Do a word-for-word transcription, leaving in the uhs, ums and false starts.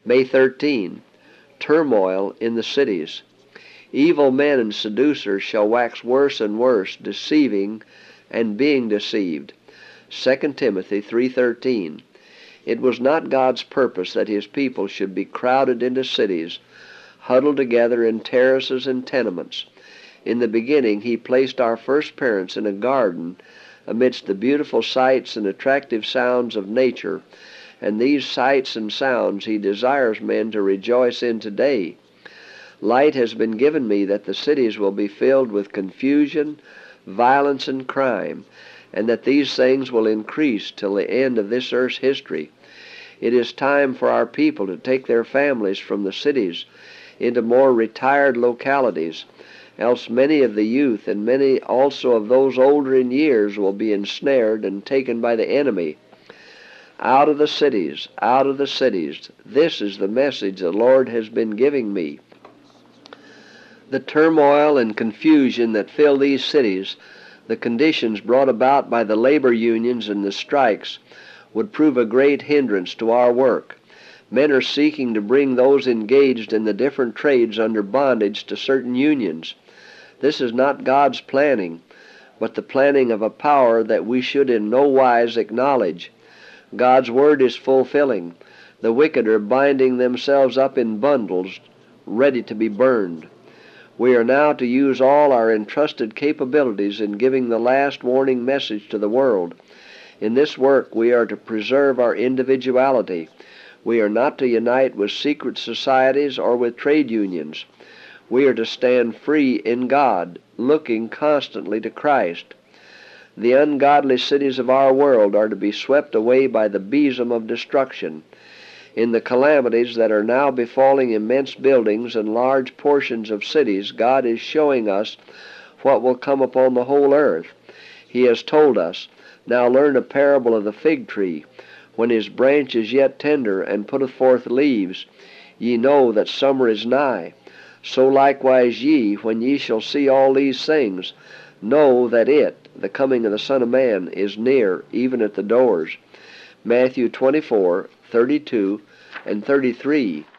May thirteenth. Turmoil in the cities. Evil men and seducers shall wax worse and worse, deceiving and being deceived. Second Timothy three thirteen. It was not God's purpose that his people should be crowded into cities, huddled together in terraces and tenements. In the beginning he placed our first parents in a garden amidst the beautiful sights and attractive sounds of nature, and these sights and sounds he desires men to rejoice in today. Light has been given me that the cities will be filled with confusion, violence, and crime, and that these things will increase till the end of this earth's history. It is time for our people to take their families from the cities into more retired localities, else many of the youth and many also of those older in years will be ensnared and taken by the enemy. Out of the cities, out of the cities. This is the message the Lord has been giving me. The turmoil and confusion that fill these cities, the conditions brought about by the labor unions and the strikes, would prove a great hindrance to our work. Men are seeking to bring those engaged in the different trades under bondage to certain unions. This is not God's planning, but the planning of a power that we should in no wise acknowledge. God's word is fulfilling. The wicked are binding themselves up in bundles, ready to be burned. We are now to use all our entrusted capabilities in giving the last warning message to the world. In this work we are to preserve our individuality. We are not to unite with secret societies or with trade unions. We are to stand free in God, looking constantly to Christ. The ungodly cities of our world are to be swept away by the besom of destruction. In the calamities that are now befalling immense buildings and large portions of cities, God is showing us what will come upon the whole earth. He has told us, "Now learn a parable of the fig tree. When his branch is yet tender, and putteth forth leaves, ye know that summer is nigh. So likewise ye, when ye shall see all these things, know that it, the coming of the Son of Man, is near, even at the doors." Matthew twenty-four, thirty-two, and thirty-three.